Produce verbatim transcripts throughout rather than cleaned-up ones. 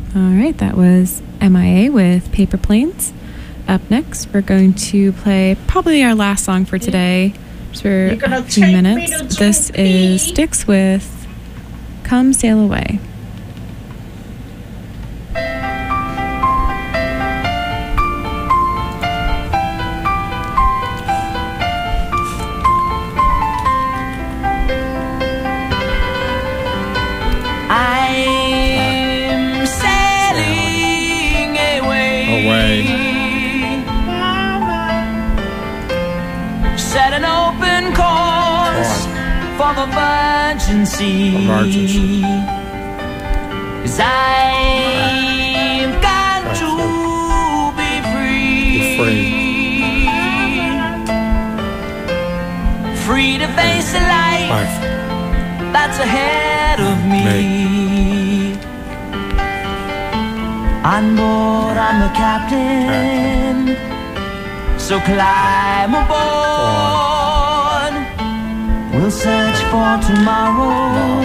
All right, that was M I A with Paper Planes. Up next, we're going to play probably our last song for today, just for a few minutes. This is Styx with Come Sail Away. I'm sailing away, away. Set an open course for the virgin sea. Emergency. 'Cause I've got to be free. free. Free to face the life, life that's ahead of me. Me. On board, I'm the captain, so climb aboard. We'll search for tomorrow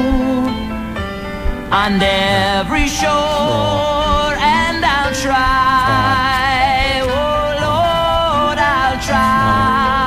on every shore, and I'll try, oh Lord, I'll try.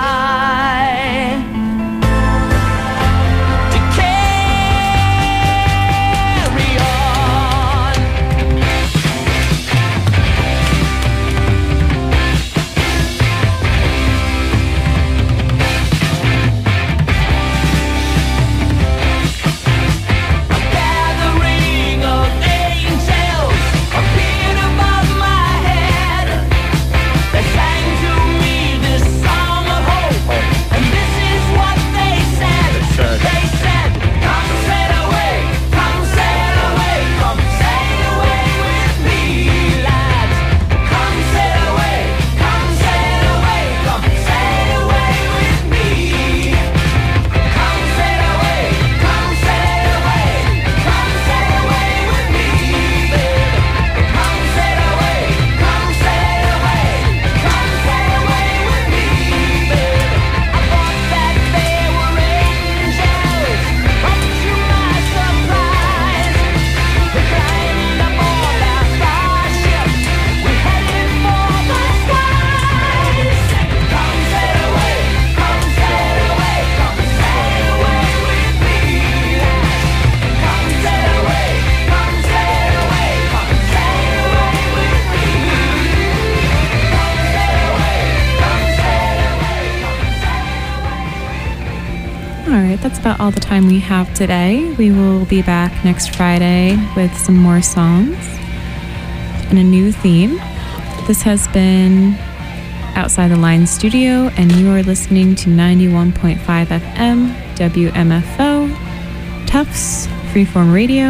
That's about all the time we have today. We will be back next Friday with some more songs and a new theme. This has been Outside the Lines Studio, and you are listening to ninety-one point five F M, W M F O, Tufts Freeform Radio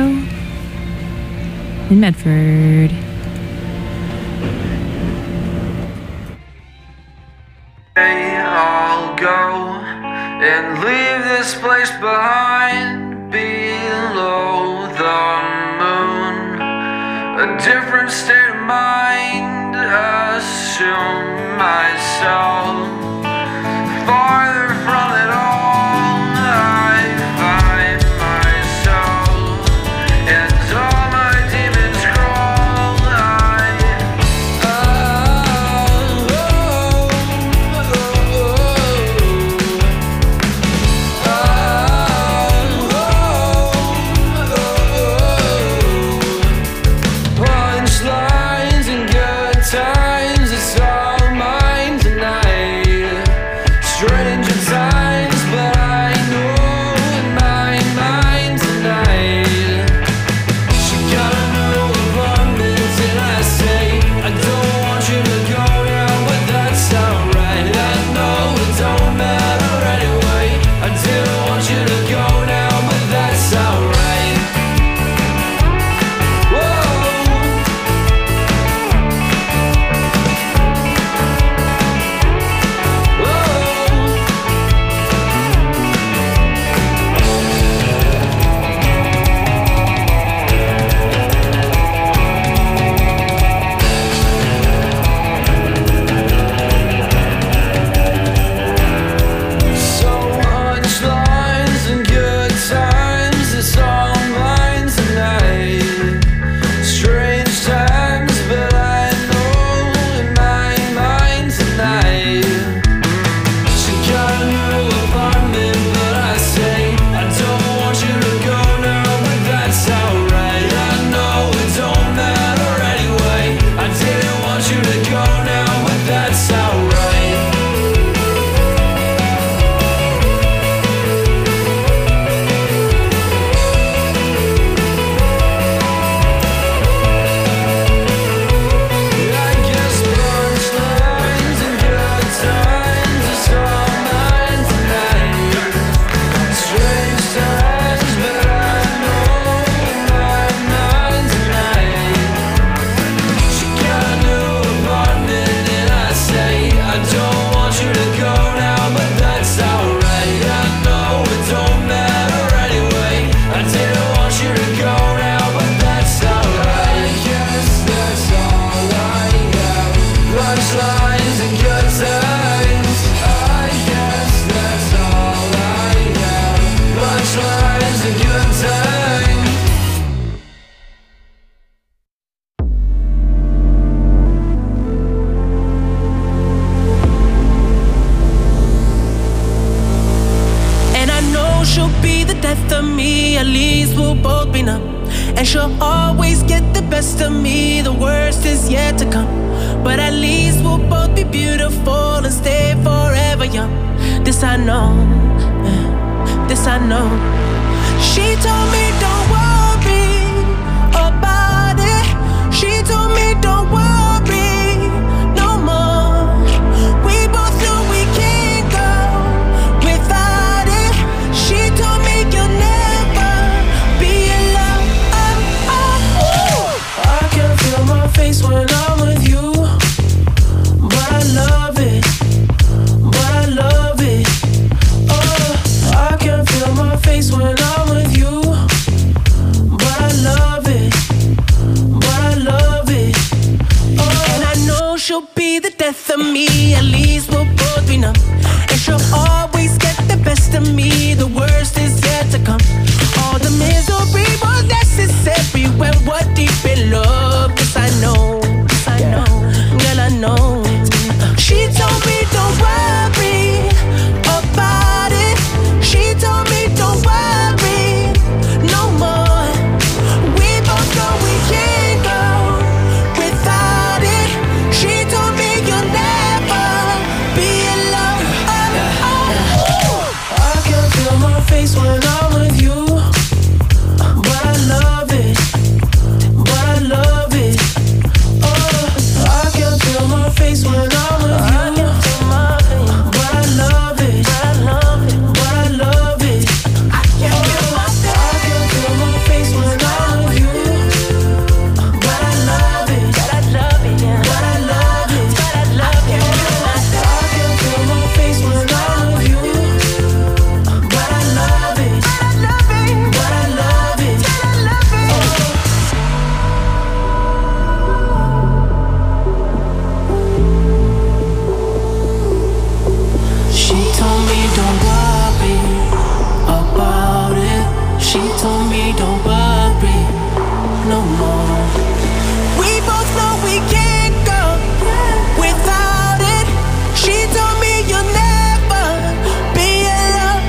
in Medford. I'll go and leave this place behind, below the moon. A different state of mind, assume myself farther from it all. I find myself and all my demons crawl. I, oh, oh, punchlines and good times, it's all mine tonight. Stranger times. is yet to come. But at least we'll both be beautiful and stay forever young. This I know, yeah, this I know. She told me don't worry about it. She told me don't worry no more. We both know we can't go without it. She told me you'll never be alone. Oh, oh. I can feel my face when I'm with you, but I love it, but I love it. Oh, I can feel my face when I'm with you, but I love it, but I love it. Oh, and I know she'll be the death of me. At least we'll both be numb, and she'll always get the best of me. The worst is yet to come. All the misery was necessary when we're deep in love. Yes, I know, yes, I know, girl, I know. She told me don't worry about it. She told me don't worry no more. We both know we can't go without it. She told me you'll never be alone. Oh, oh, oh. I can feel my face when I'm with you, but I love it, but I love it. Oh, I can feel my face when I'm with you, but I love it, but I love it. I can feel my face when I'm with you, but I love it, but I love it, but I love it, but I love it. I can feel my face when I'm with you, but I love it, but I love it, but I love it, but I love it. She told me don't worry about it. She told me don't worry no more. We both know we can't go without it. She told me you'll never be alone.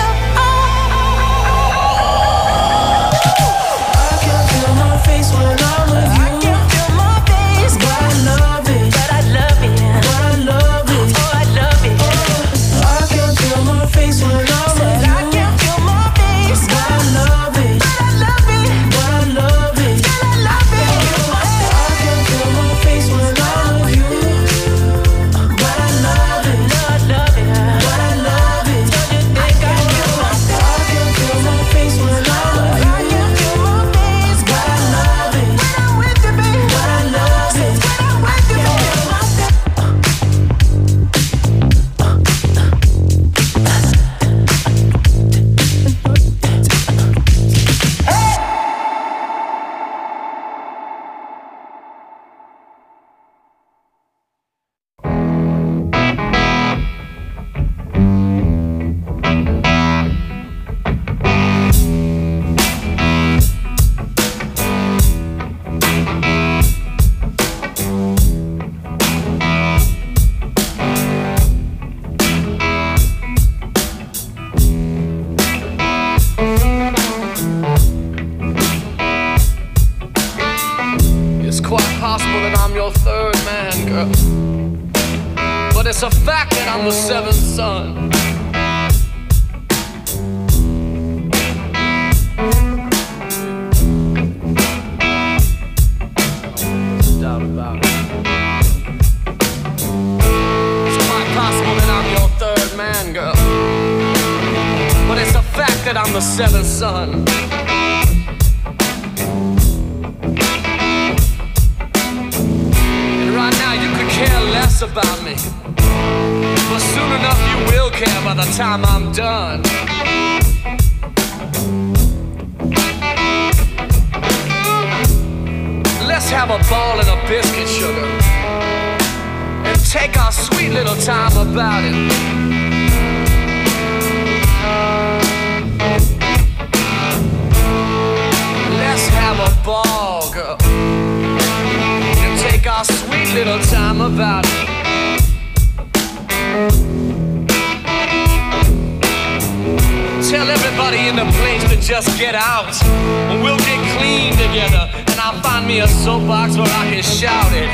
I can feel my face when I'm with you. I can feel my face, but I love it, but I love it, but I love it. Oh, I love it. I can feel my face when I'm with you. I can feel my face, but I love it, but I love it, but I love it, but I love it. I can feel my face when I'm with you, but I love it, but I love it, but I love it. Don't you think I feel my face? I can feel my face when I'm with you. I can feel my face, but I love it when I'm with you, baby. But I love it when I'm with you, baby. It's quite possible that I'm your third man, girl, but it's a fact that I'm the seventh son. There's no doubt about it. It's quite possible that I'm your third man, girl, but it's a fact that I'm the seventh son. Right now you could care less about me, but soon enough you will care by the time I'm done. Let's have a ball and a biscuit, sugar, and take our sweet little time about it. Let's have a ball, girl, and take our sweet little time about it. Tell everybody in the place to just get out, and we'll get clean together, and and I'll find me a soapbox where I can shout it.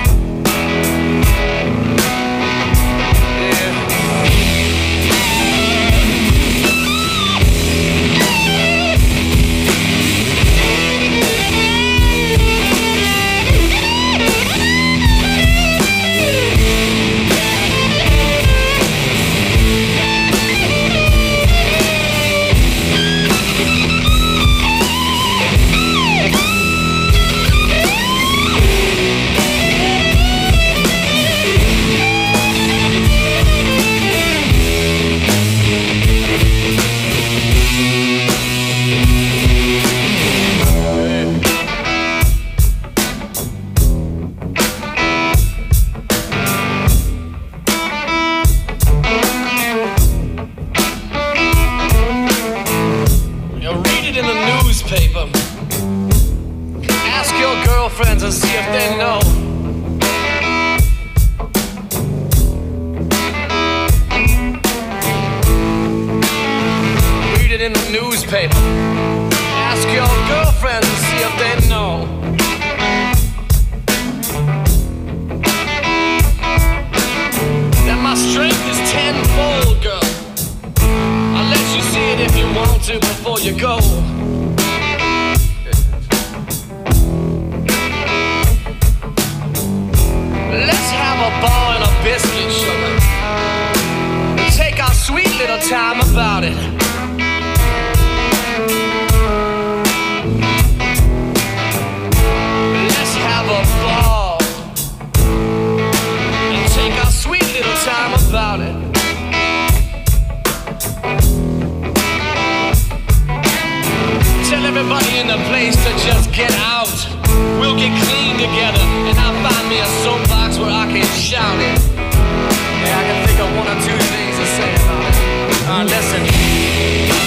Friends and see if they know. Read it in the newspaper. Ask your girlfriends and see if they know. That my strength is tenfold, girl. I'll let you see it if you want to before you go. Let's have a ball and a biscuit, sugar. Take our sweet little time about it. Let's have a ball and take our sweet little time about it. Tell everybody in the place to just get out. We'll get clean together, and I'll find me a soapbox where I can shout it. Yeah, I can think of one or two things to say about it. Alright, listen.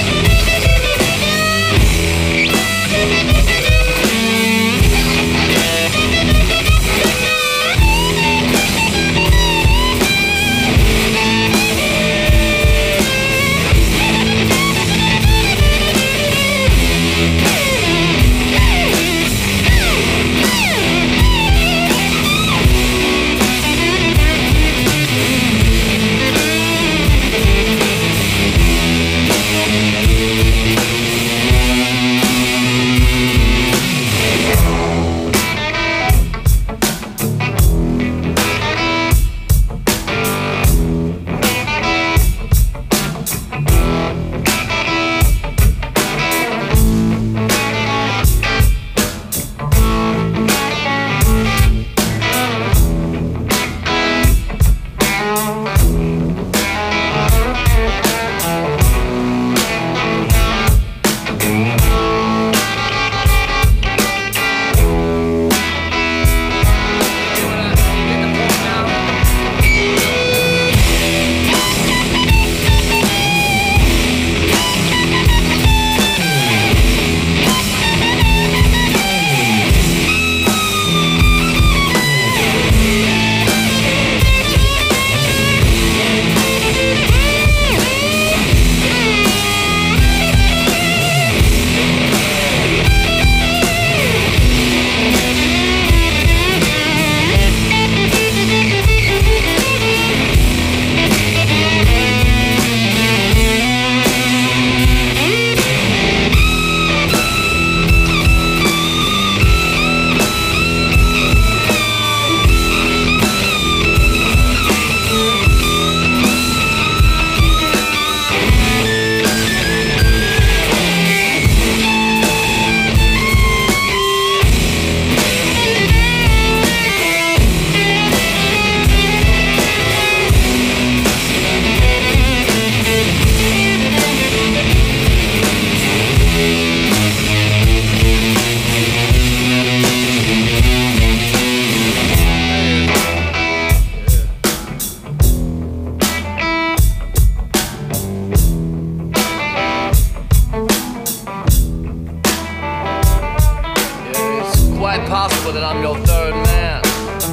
possible that I'm your third man,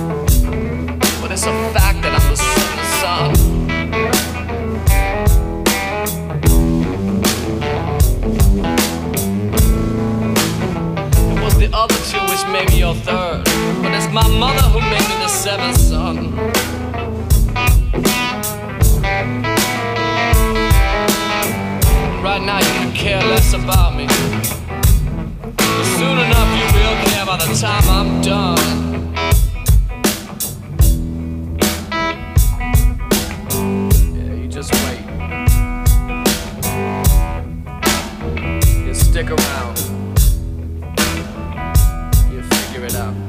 but it's a fact that I'm the seventh son. It was the other two which made me your third. But it's my mother who made me the seventh son. Right now you can care less about me, but soon enough you will care by the time I'm done. Yeah, you just wait. You stick around. You figure it out.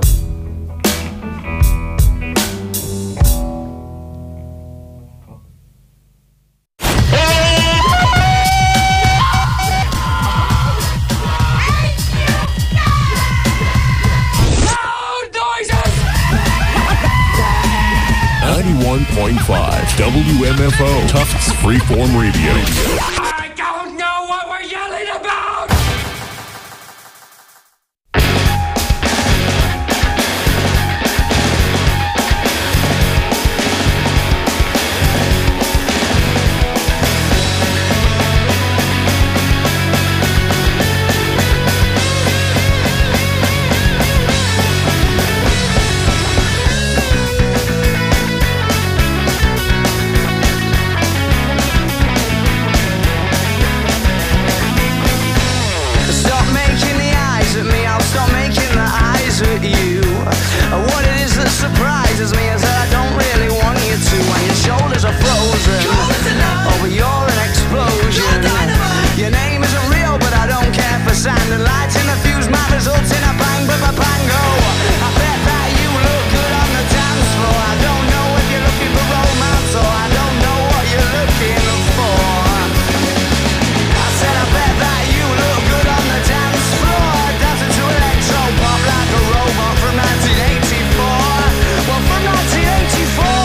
ninety-one point five W M F O Tufts Freeform Radio. I don't know what we're yelling about! Surprises me is that I don't really want you to. When your shoulders are frozen, oh, but you're an explosion. Your name isn't real, but I don't care for sand and lights in the fuse. My results in a bang, but a bango. I bet that you look good on the dance floor. I don't know if you're looking for romance or I don't know what you're looking for. I said I bet that you look good on the dance floor, dancing to electro pop like a robot from nineteen eighty-four. Well, from nineteen eighty-four.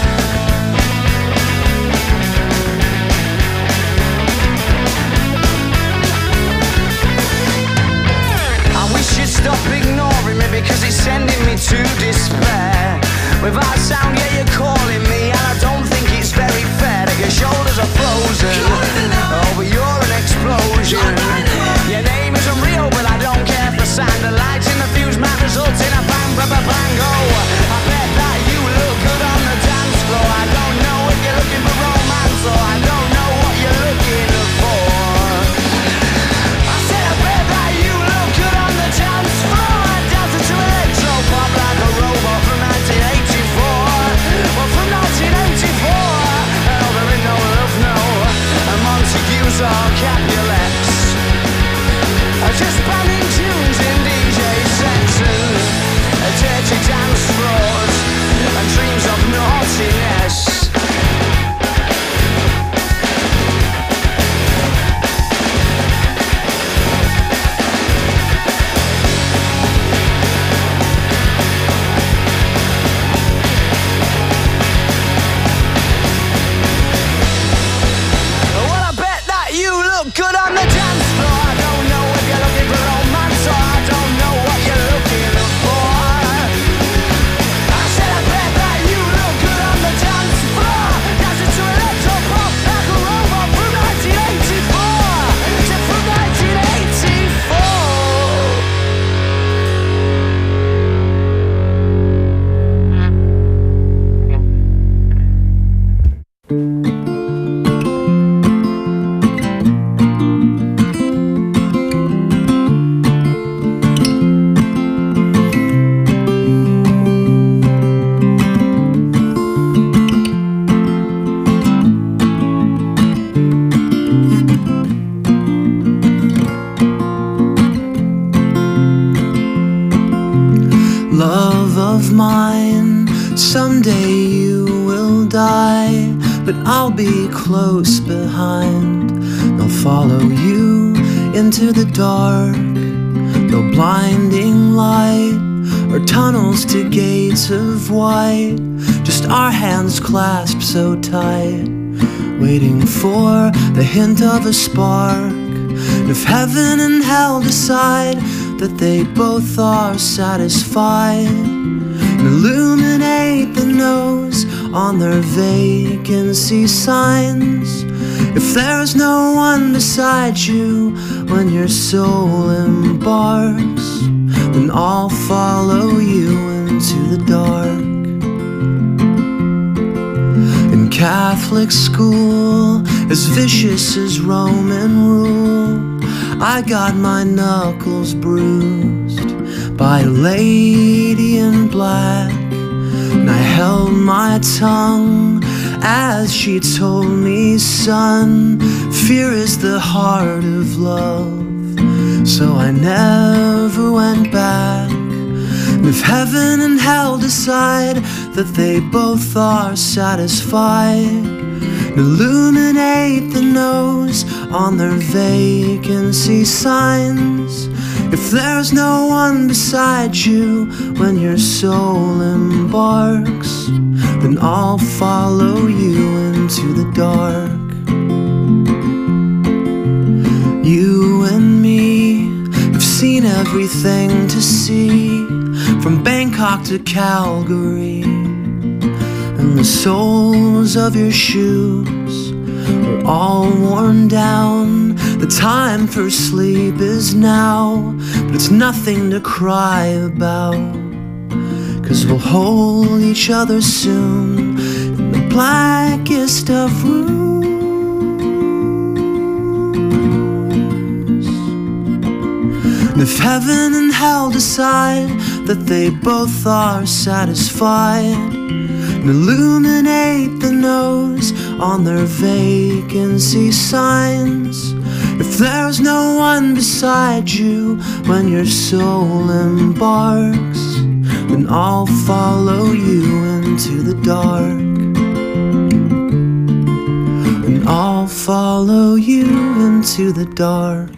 I wish you'd stop ignoring me because it's sending me to despair. Without sound, yeah, you're calling me, and I don't think it's very fair that your shoulders are frozen. Oh, but you're an explosion. Your name isn't real, but I don't care for sand. The lights in the fuse might result in a bang, ba ba bango. I bet that you look good on the dance floor. I don't know if you're looking for romance or I don't know what you're looking for. I said I bet that you look good on the dance floor, dancing to electro pop like a robot from nineteen eighty-four. Well, from nineteen eighty-four. Oh, there ain't no love, no. And Montagues or Capulets are just banning tunes in D J sets and dirty dance floors and dreams of naughtiness. Well, I bet that you look good on the dance floor. I don't know if you're looking for romance or I don't know what you're looking for. I said I bet that you look good on the dance floor, dancing to electro pop like a robot from nineteen eighty-four. Said from nineteen eighty-four. Love of mine, someday you will die, but I'll be close behind. They'll follow you into the dark, no blinding light or tunnels to gates of white, just our hands clasped so tight, waiting for the hint of a spark. And if heaven and hell decide that they both are satisfied, and illuminate the nose on their vacancy signs, if there's no one beside you when your soul embarks, then I'll follow you into the dark. In Catholic school, as vicious as Roman rule, I got my knuckles bruised by a lady in black, and I held my tongue as she told me, son, fear is the heart of love. So I never went back. And if heaven and hell decide that they both are satisfied, illuminate the nose on their vacancy signs. If there's no one beside you when your soul embarks, then I'll follow you into the dark. You and me have seen everything to see, from Bangkok to Calgary, and the soles of your shoes are all worn down. The time for sleep is now, but it's nothing to cry about, 'cause we'll hold each other soon in the blackest of rooms. And if heaven and hell decide that they both are satisfied, and illuminate the nose on their vacancy signs, if there's no one beside you when your soul embarks, then I'll follow you into the dark. And I'll follow you into the dark.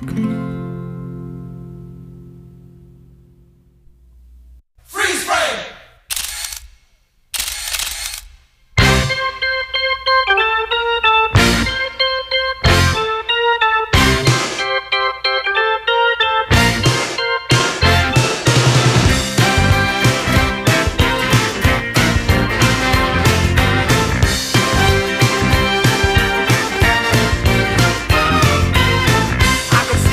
I could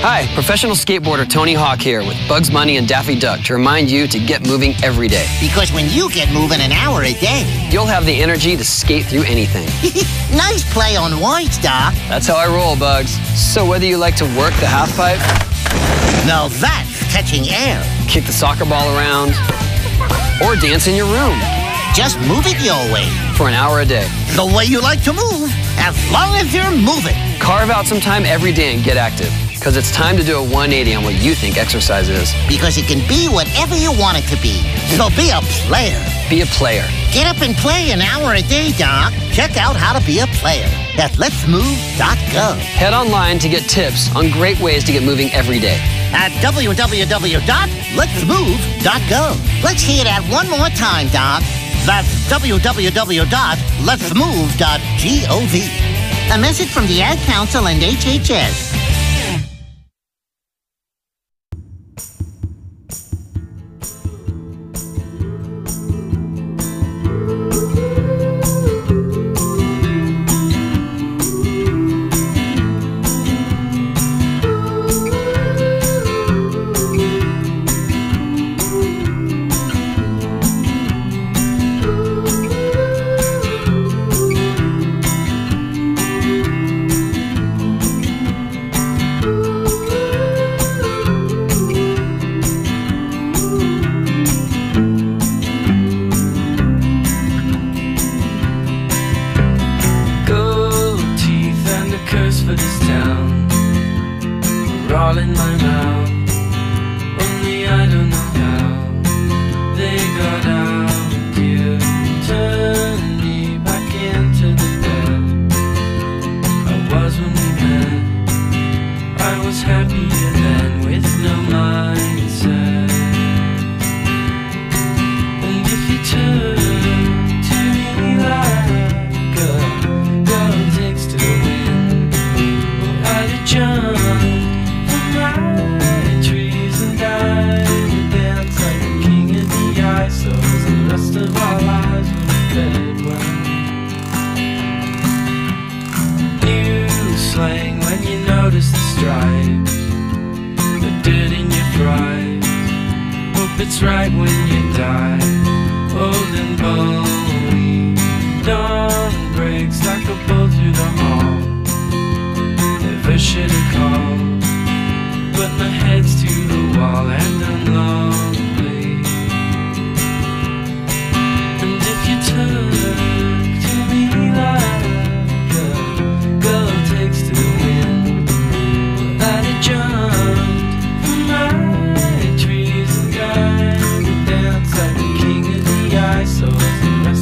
Hi, professional skateboarder Tony Hawk here with Bugs Bunny and Daffy Duck to remind you to get moving every day. Because when you get moving an hour a day, you'll have the energy to skate through anything. Nice play on words, Doc. That's how I roll, Bugs. So whether you like to work the half pipe, now that's catching air, kick the soccer ball around, or dance in your room, just move it your way. For an hour a day. The way you like to move, as long as you're moving. Carve out some time every day and get active. Because it's time to do a one eighty on what you think exercise is. Because it can be whatever you want it to be. So be a player. Be a player. Get up and play an hour a day, Doc. Check out how to be a player at lets move dot gov. Head online to get tips on great ways to get moving every day. At w w w dot lets move dot gov. Let's hear that one more time, Doc. That's w w w dot lets move dot gov. A message from the Ad Council and H H S. So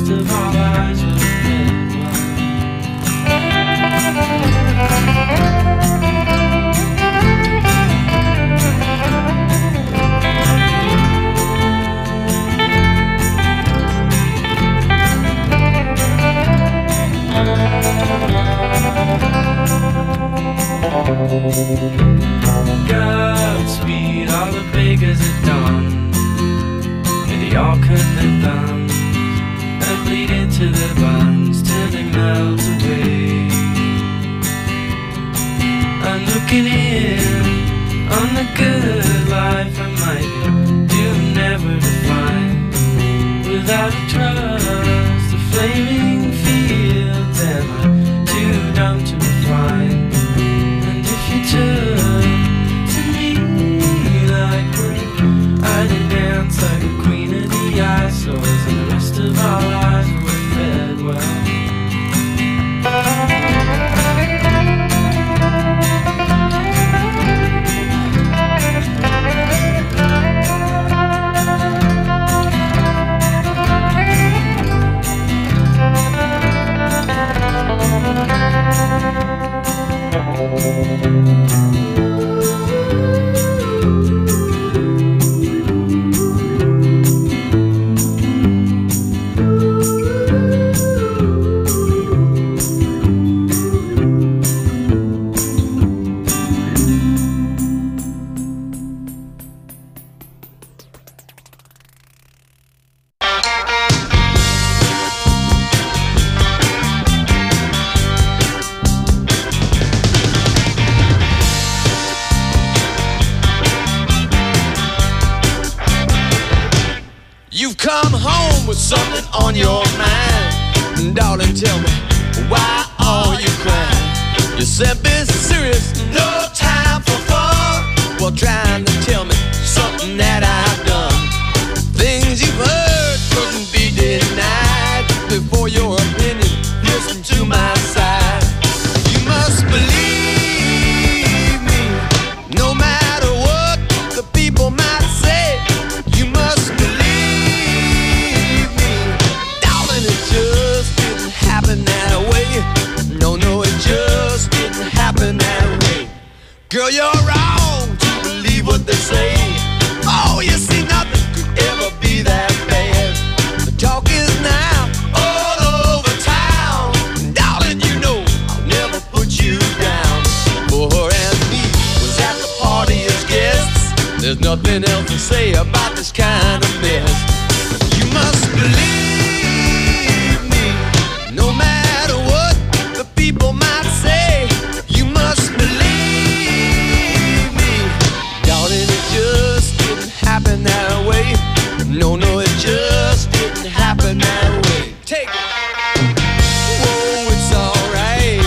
with something on your mind. Darling, tell me, why are you crying? You said be serious, no time for fun. Well, trying to tell me something that I've done. Things you've heard couldn't be denied. Before your opinion, listen to my side. You must believe me, no matter what the people might say. You must believe me, darling, it just didn't happen that way. No, no, it just didn't happen that way. Girl, you're wrong to believe what they say. Oh, you see, nothing could ever be that bad. The talk is now all over town. Darling, you know I'll never put you down. For her and me was at the party as guests. There's nothing else to say about this kind of mess. You must believe me, no matter what the people might say. You must believe me, darling, it just didn't happen that way. No, no, it just didn't happen that way. Take it. Whoa, it's alright.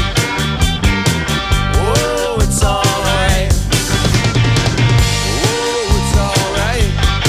Whoa, it's alright. Whoa, it's alright.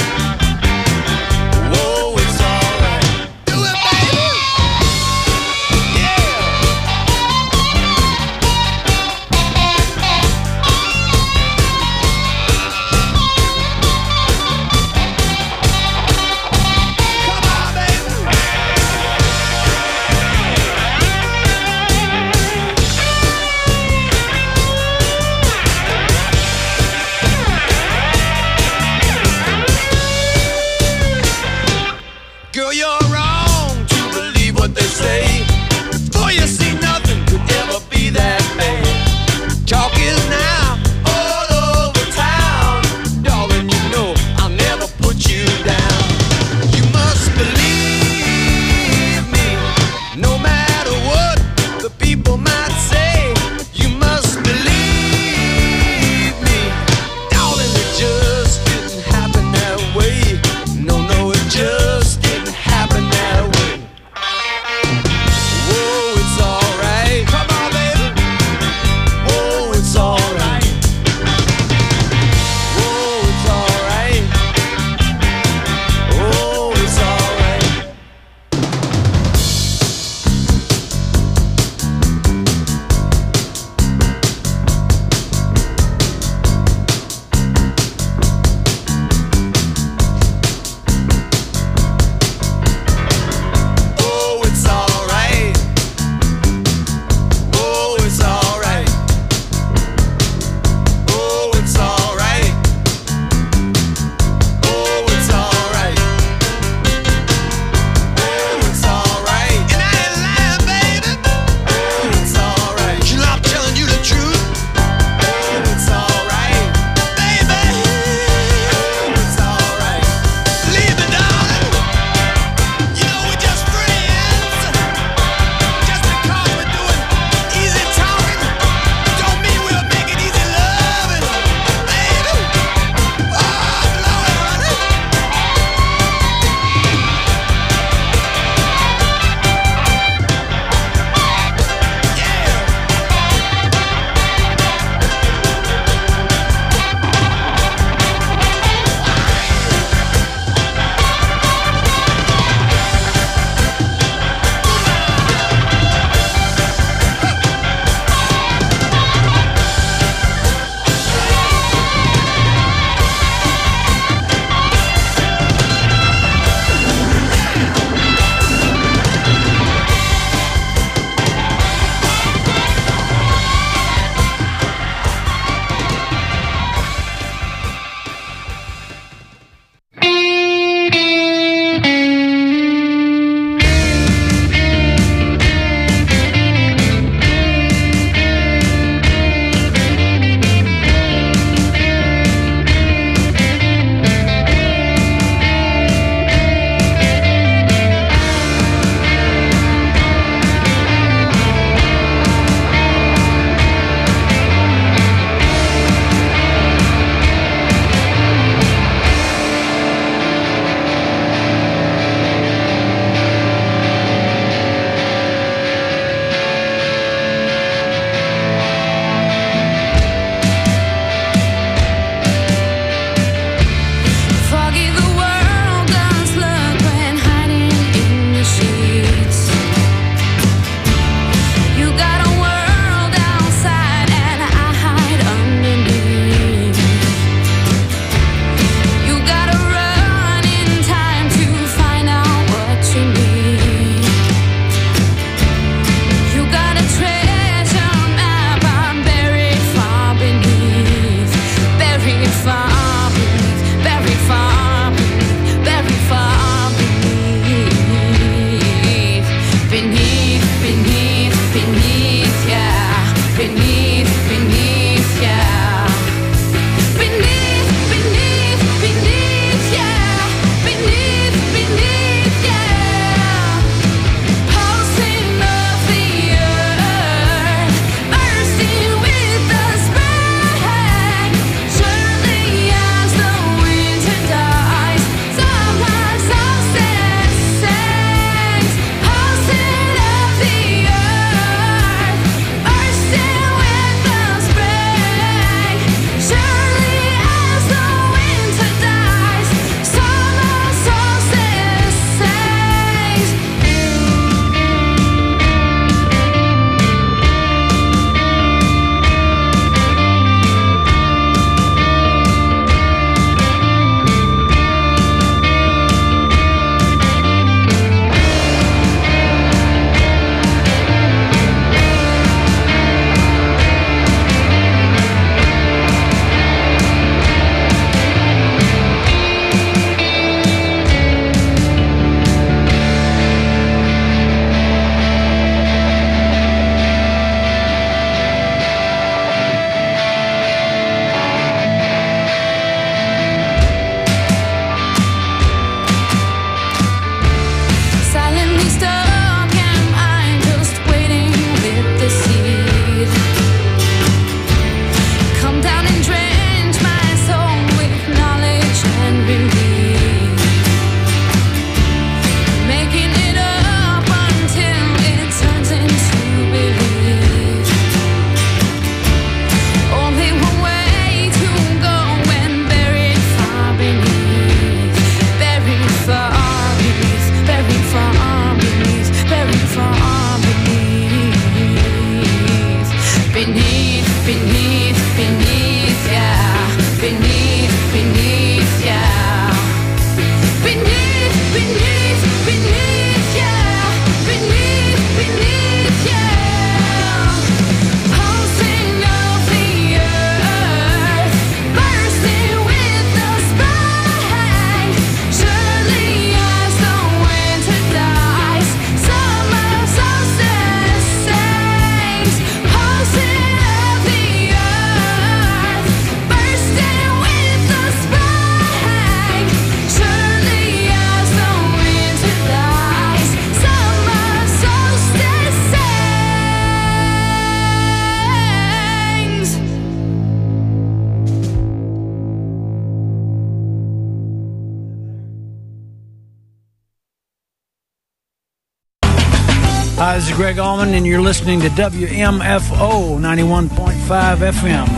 this is Greg Allman, and you're listening to W M F O ninety-one point five F M.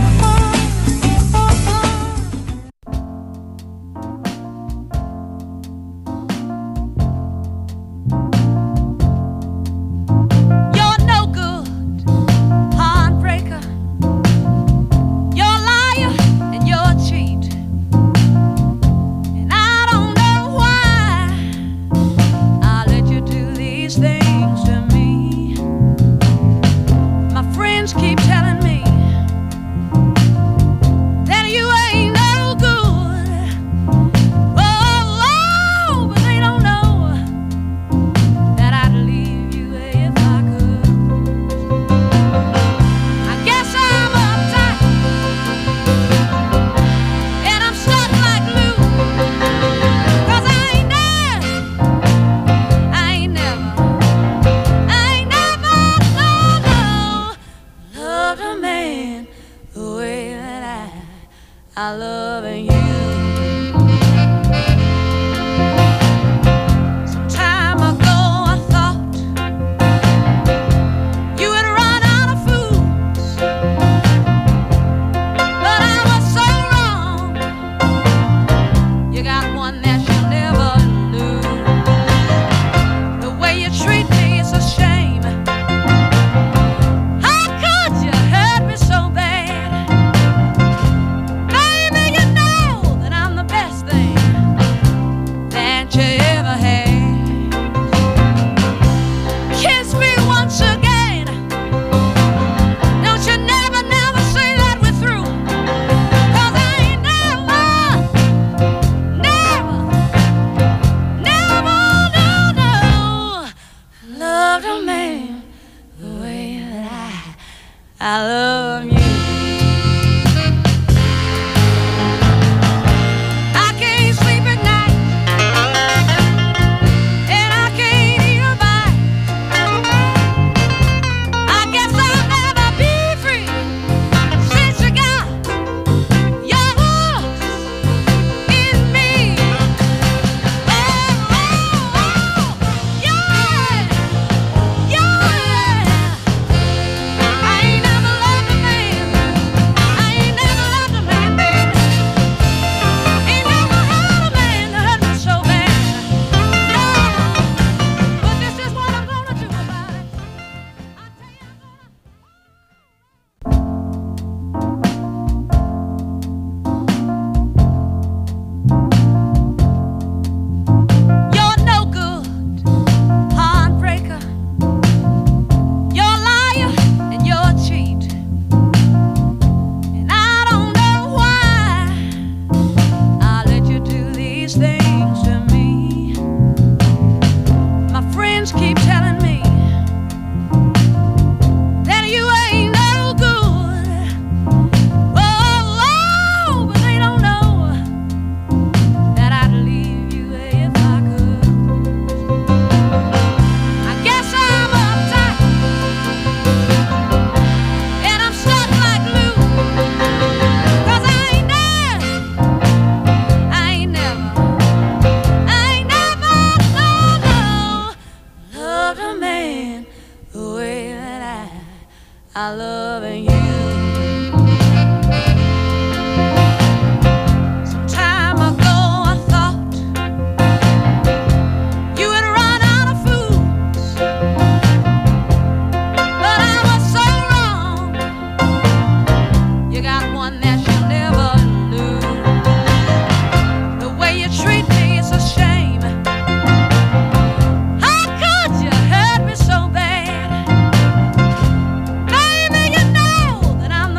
Baby, you know that I'm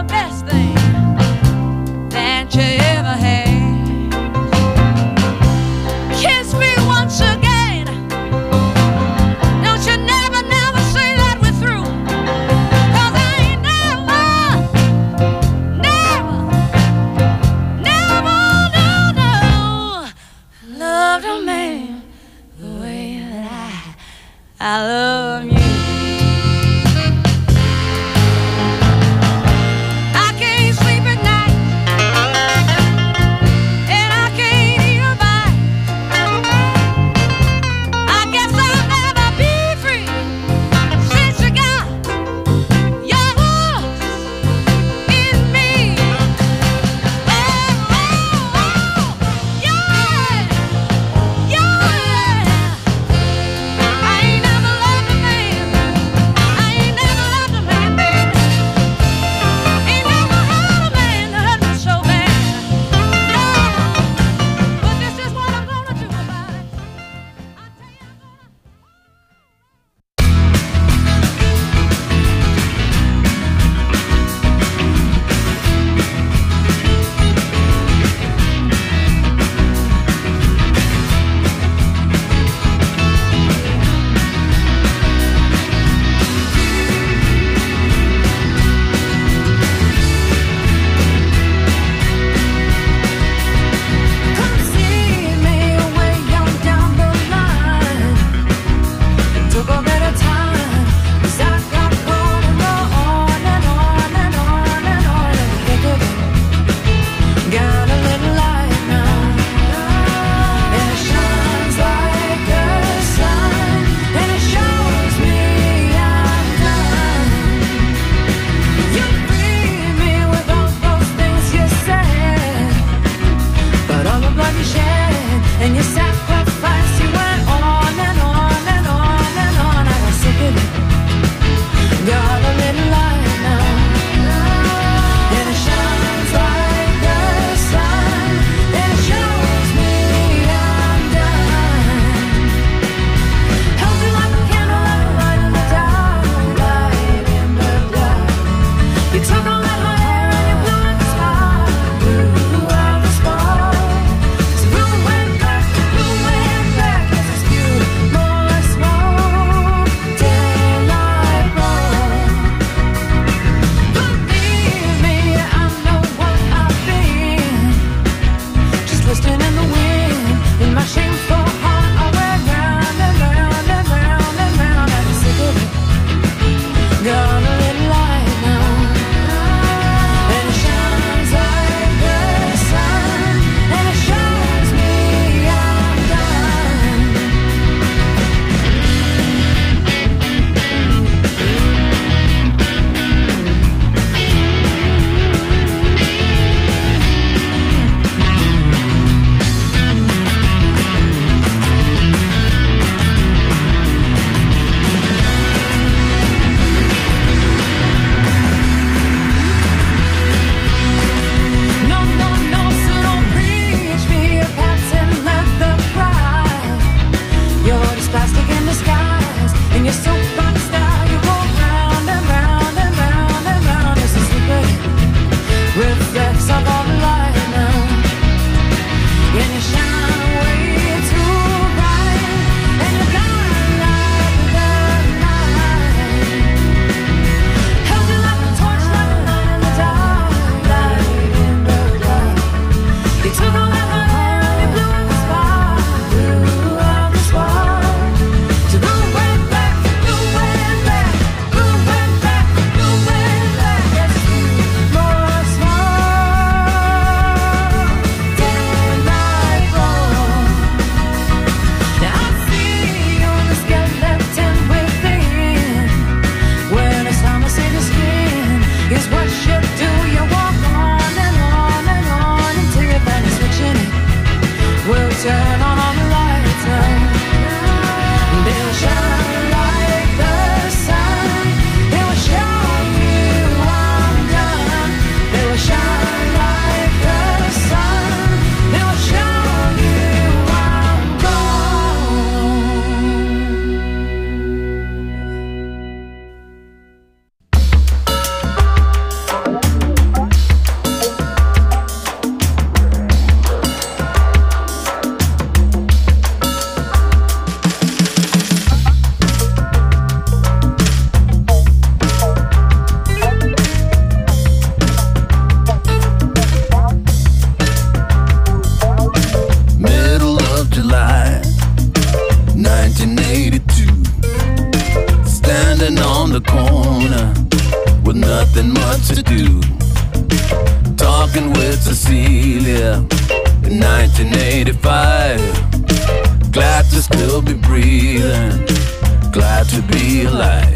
nothing much to do. Talking with Cecilia in nineteen eighty-five. Glad to still be breathing, glad to be alive.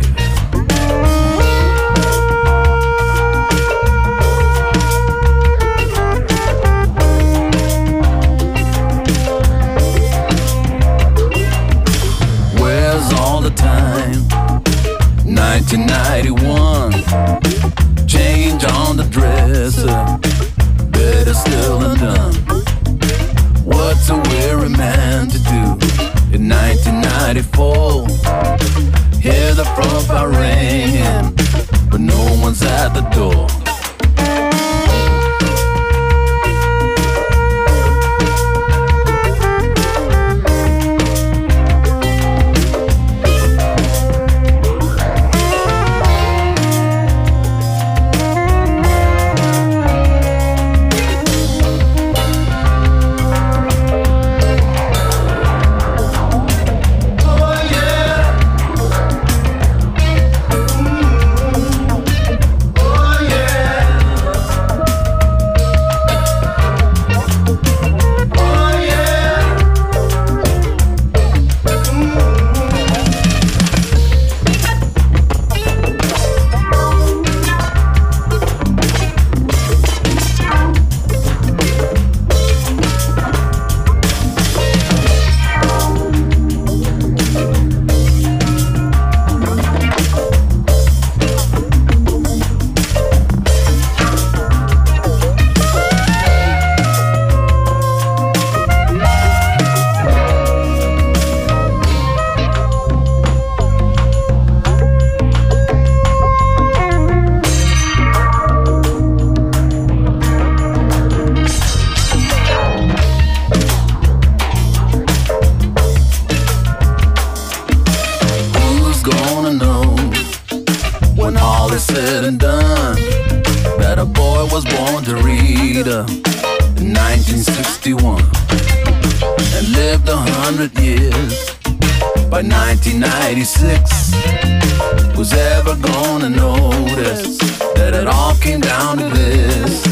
Where's all the time? nineteen ninety-one. Change on the dresser, better still undone. What's a weary man to do in nineteen ninety-four? Hear the front door ringing, but no one's at the door. Said and done that a boy was born to read uh, in nineteen sixty-one and lived a hundred years by nineteen ninety-six. Who's ever gonna notice that it all came down to this?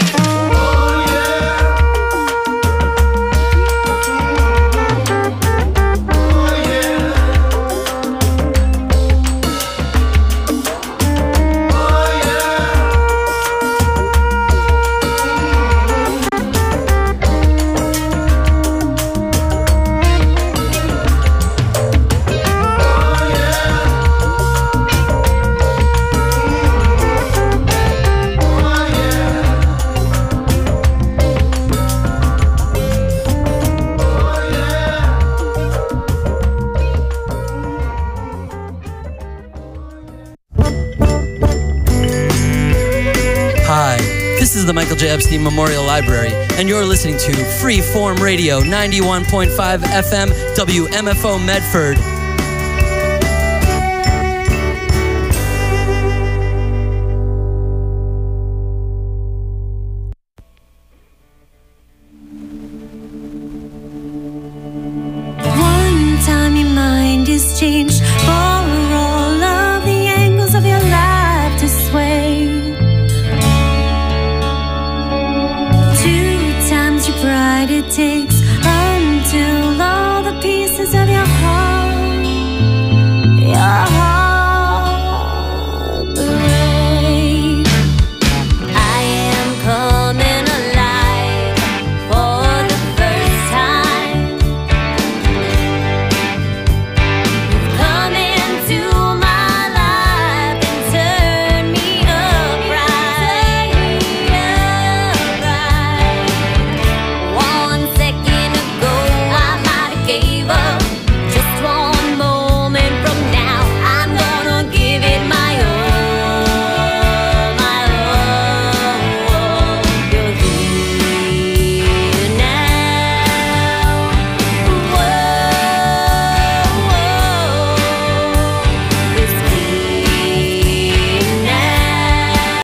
This is the Michael J. Epstein Memorial Library, and you're listening to Freeform Radio, ninety-one point five F M, W M F O Medford.